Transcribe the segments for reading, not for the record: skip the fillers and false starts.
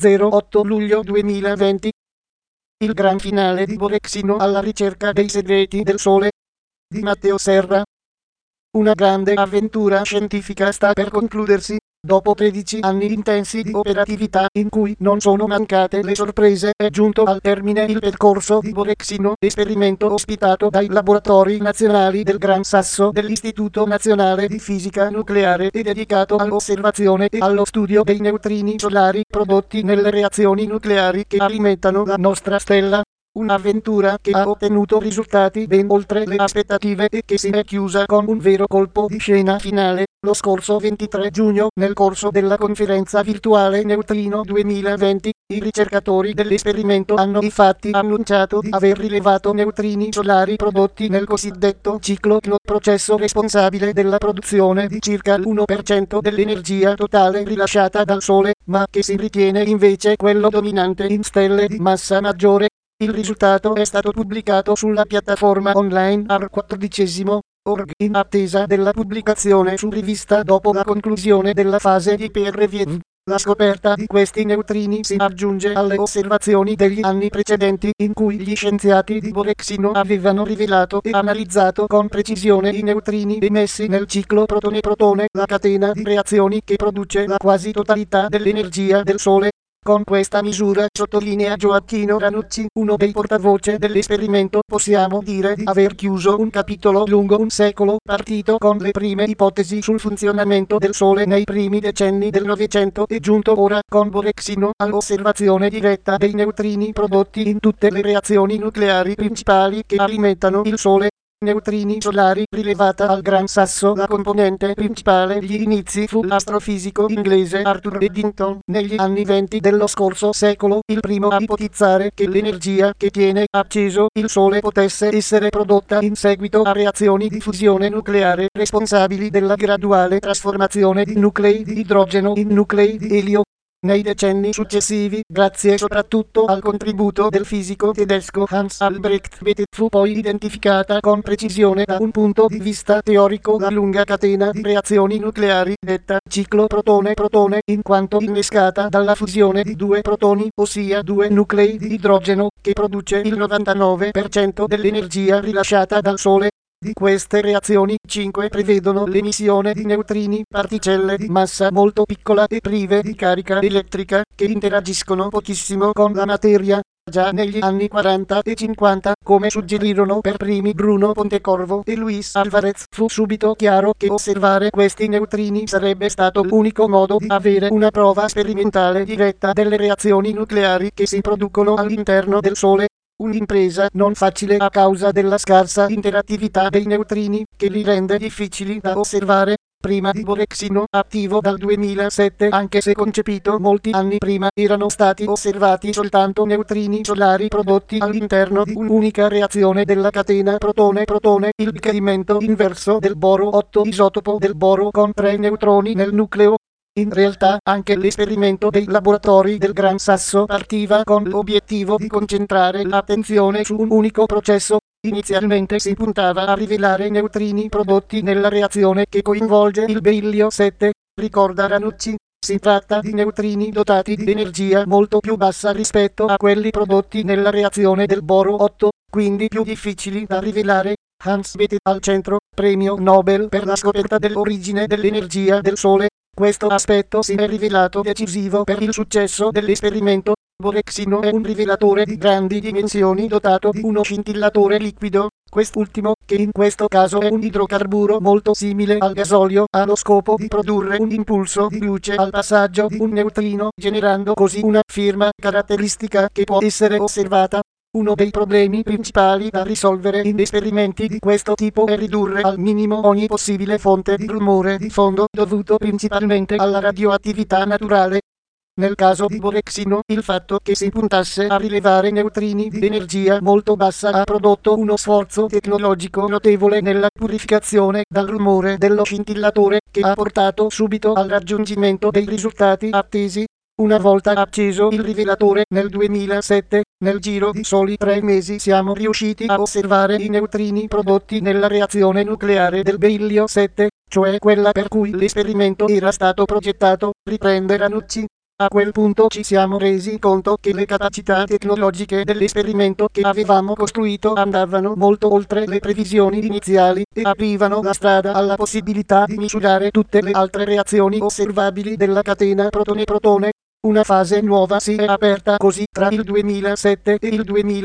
08 luglio 2020. Il gran finale di Borexino alla ricerca dei segreti del Sole di Matteo Serra. Una grande avventura scientifica sta per concludersi. Dopo 13 anni intensi di operatività in cui non sono mancate le sorprese, è giunto al termine il percorso di Borexino, esperimento ospitato dai laboratori nazionali del Gran Sasso dell'Istituto Nazionale di Fisica Nucleare e dedicato all'osservazione e allo studio dei neutrini solari prodotti nelle reazioni nucleari che alimentano la nostra stella. Un'avventura che ha ottenuto risultati ben oltre le aspettative e che si è chiusa con un vero colpo di scena finale, lo scorso 23 giugno, nel corso della conferenza virtuale Neutrino 2020, i ricercatori dell'esperimento hanno infatti annunciato di aver rilevato neutrini solari prodotti nel cosiddetto ciclo CNO, processo responsabile della produzione di circa l'1% dell'energia totale rilasciata dal Sole, ma che si ritiene invece quello dominante in stelle di massa maggiore. Il risultato è stato pubblicato sulla piattaforma online AR14.org in attesa della pubblicazione su rivista dopo la conclusione della fase di peer review. La scoperta di questi neutrini si aggiunge alle osservazioni degli anni precedenti in cui gli scienziati di Borexino avevano rivelato e analizzato con precisione i neutrini emessi nel ciclo protone-protone, la catena di reazioni che produce la quasi totalità dell'energia del Sole. Con questa misura, sottolinea Gioacchino Ranucci, uno dei portavoce dell'esperimento, possiamo dire di aver chiuso un capitolo lungo un secolo, partito con le prime ipotesi sul funzionamento del Sole nei primi decenni del Novecento e giunto ora, con Borexino, all'osservazione diretta dei neutrini prodotti in tutte le reazioni nucleari principali che alimentano il Sole. Neutrini solari, rilevata al Gran Sasso. La componente principale degli inizi fu l'astrofisico inglese Arthur Eddington, negli anni 20 dello scorso secolo, il primo a ipotizzare che l'energia che tiene acceso il Sole potesse essere prodotta in seguito a reazioni di fusione nucleare responsabili della graduale trasformazione di nuclei di idrogeno in nuclei di elio. Nei decenni successivi, grazie soprattutto al contributo del fisico tedesco Hans Albrecht Bethe, fu poi identificata con precisione da un punto di vista teorico la lunga catena di reazioni nucleari, detta ciclo protone-protone, in quanto innescata dalla fusione di due protoni, ossia due nuclei di idrogeno, che produce il 99% dell'energia rilasciata dal Sole. Di queste reazioni, 5 prevedono l'emissione di neutrini, particelle di massa molto piccola e prive di carica elettrica, che interagiscono pochissimo con la materia. Già negli anni 40 e 50, come suggerirono per primi Bruno Pontecorvo e Luis Alvarez, fu subito chiaro che osservare questi neutrini sarebbe stato l'unico modo di avere una prova sperimentale diretta delle reazioni nucleari che si producono all'interno del Sole. Un'impresa non facile a causa della scarsa interattività dei neutrini, che li rende difficili da osservare. Prima di Borexino, attivo dal 2007, anche se concepito molti anni prima, erano stati osservati soltanto neutrini solari prodotti all'interno di un'unica reazione della catena protone-protone, il decadimento inverso del boro 8, isotopo del boro con 3 neutroni nel nucleo. In realtà, anche l'esperimento dei laboratori del Gran Sasso partiva con l'obiettivo di concentrare l'attenzione su un unico processo. Inizialmente si puntava a rivelare neutrini prodotti nella reazione che coinvolge il berillio 7, ricorda Ranucci. Si tratta di neutrini dotati di energia molto più bassa rispetto a quelli prodotti nella reazione del boro 8, quindi più difficili da rivelare. Hans Bethe al centro, premio Nobel per la scoperta dell'origine dell'energia del Sole. Questo aspetto si è rivelato decisivo per il successo dell'esperimento. Borexino è un rivelatore di grandi dimensioni dotato di uno scintillatore liquido. Quest'ultimo, che in questo caso è un idrocarburo molto simile al gasolio, ha lo scopo di produrre un impulso di luce al passaggio di un neutrino, generando così una firma caratteristica che può essere osservata. Uno dei problemi principali da risolvere in esperimenti di questo tipo è ridurre al minimo ogni possibile fonte di rumore di fondo dovuto principalmente alla radioattività naturale. Nel caso di Borexino, il fatto che si puntasse a rilevare neutrini di energia molto bassa ha prodotto uno sforzo tecnologico notevole nella purificazione dal rumore dello scintillatore, che ha portato subito al raggiungimento dei risultati attesi. Una volta acceso il rivelatore nel 2007, nel giro di soli 3 mesi siamo riusciti a osservare i neutrini prodotti nella reazione nucleare del berillio 7, cioè quella per cui l'esperimento era stato progettato, riprende Ranucci. A quel punto ci siamo resi conto che le capacità tecnologiche dell'esperimento che avevamo costruito andavano molto oltre le previsioni iniziali e aprivano la strada alla possibilità di misurare tutte le altre reazioni osservabili della catena protone-protone. Una fase nuova si è aperta così tra il 2007 e il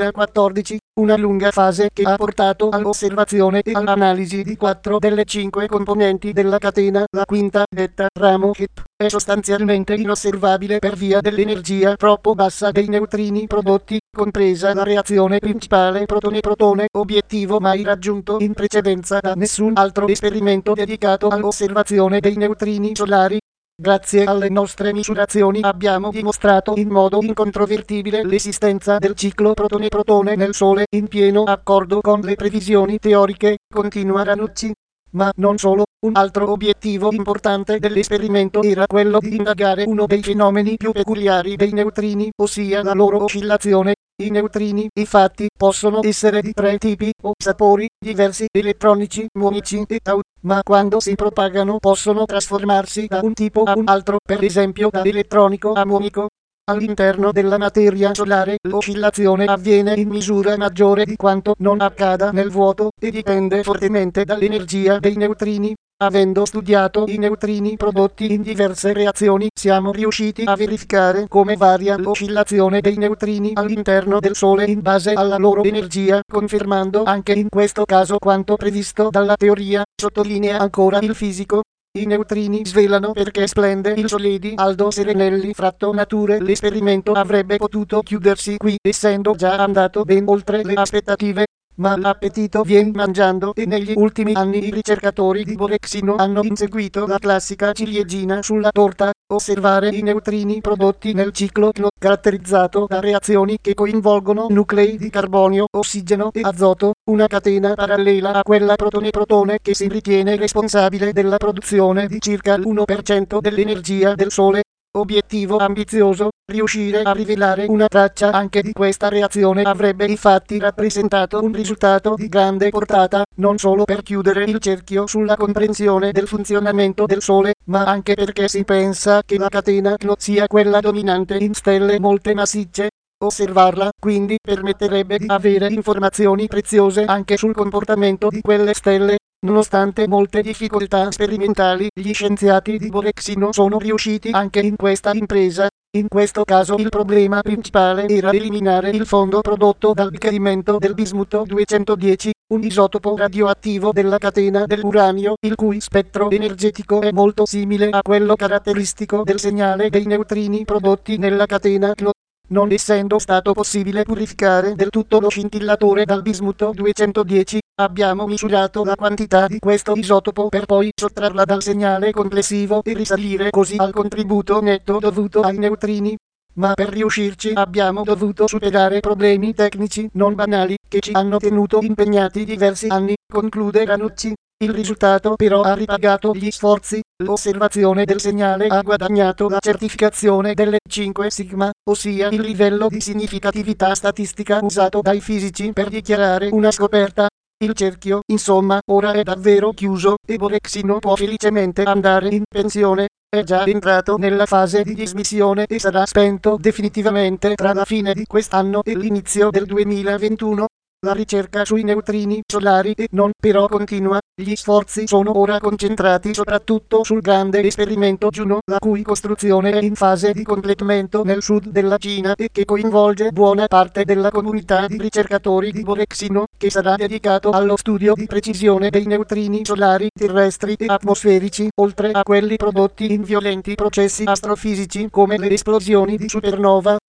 2014, una lunga fase che ha portato all'osservazione e all'analisi di 4 delle 5 componenti della catena. La quinta, detta ramo HIP, è sostanzialmente inosservabile per via dell'energia troppo bassa dei neutrini prodotti, compresa la reazione principale protone-protone, obiettivo mai raggiunto in precedenza da nessun altro esperimento dedicato all'osservazione dei neutrini solari. Grazie alle nostre misurazioni abbiamo dimostrato in modo incontrovertibile l'esistenza del ciclo protone-protone nel Sole, in pieno accordo con le previsioni teoriche, continua Ranucci. Ma non solo, un altro obiettivo importante dell'esperimento era quello di indagare uno dei fenomeni più peculiari dei neutrini, ossia la loro oscillazione. I neutrini, infatti, possono essere di 3 tipi o sapori diversi: elettronici, muonici e tau, ma quando si propagano possono trasformarsi da un tipo a un altro, per esempio da elettronico a muonico. All'interno della materia solare l'oscillazione avviene in misura maggiore di quanto non accada nel vuoto e dipende fortemente dall'energia dei neutrini. Avendo studiato i neutrini prodotti in diverse reazioni, siamo riusciti a verificare come varia l'oscillazione dei neutrini all'interno del Sole in base alla loro energia, confermando anche in questo caso quanto previsto dalla teoria, sottolinea ancora il fisico. I neutrini svelano perché splende il Sole di Aldo Serenelli. Fratto Nature. L'esperimento avrebbe potuto chiudersi qui, essendo già andato ben oltre le aspettative. Ma l'appetito vien mangiando e negli ultimi anni i ricercatori di Borexino hanno inseguito la classica ciliegina sulla torta: osservare i neutrini prodotti nel ciclo CNO, caratterizzato da reazioni che coinvolgono nuclei di carbonio, ossigeno e azoto, una catena parallela a quella protone-protone che si ritiene responsabile della produzione di circa l'1% dell'energia del Sole. Obiettivo ambizioso: riuscire a rivelare una traccia anche di questa reazione avrebbe infatti rappresentato un risultato di grande portata, non solo per chiudere il cerchio sulla comprensione del funzionamento del Sole, ma anche perché si pensa che la catena CNO sia quella dominante in stelle molte massicce. Osservarla, quindi, permetterebbe di avere informazioni preziose anche sul comportamento di quelle stelle. Nonostante molte difficoltà sperimentali, gli scienziati di Borexino sono riusciti anche in questa impresa. In questo caso il problema principale era eliminare il fondo prodotto dal bicchiarimento del bismuto 210, un isotopo radioattivo della catena dell'uranio, il cui spettro energetico è molto simile a quello caratteristico del segnale dei neutrini prodotti nella catena CNO. Non essendo stato possibile purificare del tutto lo scintillatore dal bismuto 210, abbiamo misurato la quantità di questo isotopo per poi sottrarla dal segnale complessivo e risalire così al contributo netto dovuto ai neutrini. Ma per riuscirci abbiamo dovuto superare problemi tecnici non banali che ci hanno tenuto impegnati diversi anni, conclude Ranucci. Il risultato però ha ripagato gli sforzi. L'osservazione del segnale ha guadagnato la certificazione delle 5 sigma, ossia il livello di significatività statistica usato dai fisici per dichiarare una scoperta. Il cerchio, insomma, ora è davvero chiuso e Borexino può felicemente andare in pensione. È già entrato nella fase di dismissione e sarà spento definitivamente tra la fine di quest'anno e l'inizio del 2021. La ricerca sui neutrini solari e non però continua. Gli sforzi sono ora concentrati soprattutto sul grande esperimento Juno, la cui costruzione è in fase di completamento nel sud della Cina e che coinvolge buona parte della comunità di ricercatori di Borexino, che sarà dedicato allo studio di precisione dei neutrini solari terrestri e atmosferici, oltre a quelli prodotti in violenti processi astrofisici come le esplosioni di supernova.